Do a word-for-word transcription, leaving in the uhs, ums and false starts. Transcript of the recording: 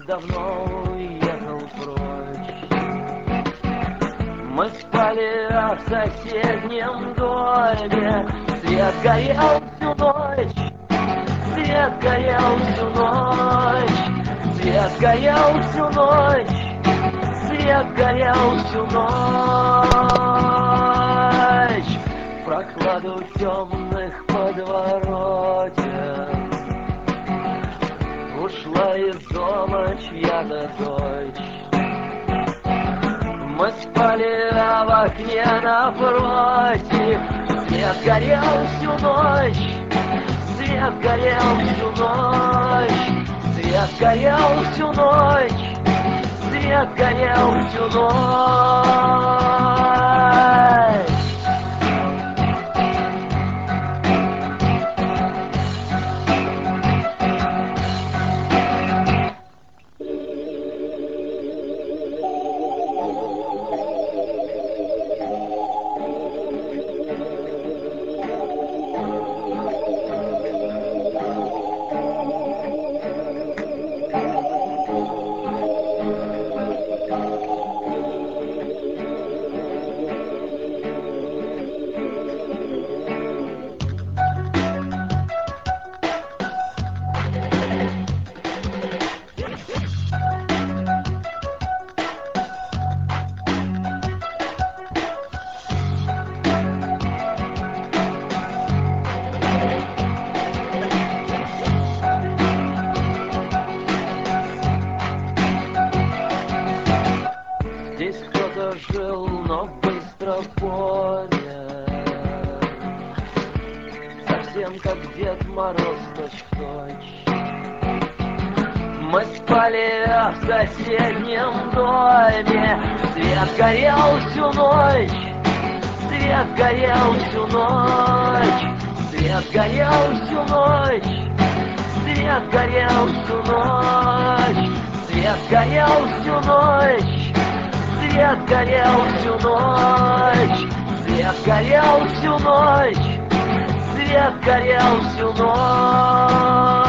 давно уехал прочь. Мы спали в соседнем доме, свет горел всю ночь, свет горел всю ночь, свет горел всю ночь, свет горел всю ночь. Прохладу темных подворотен ушла из дома чья-то дочь. Мы спали в окне напротив, свет горел всю ночь, свет горел всю ночь, свет горел всю ночь, свет горел всю ночь. Здесь кто-то жил, но быстро помер, совсем как Дед Мороз точь-в-точь. Мы спали в соседнем доме, свет горел всю ночь, свет горел всю ночь, свет горел всю ночь, свет горел всю ночь, свет горел всю ночь. Свет горел всю ночь, свет горел всю ночь, свет горел всю ночь.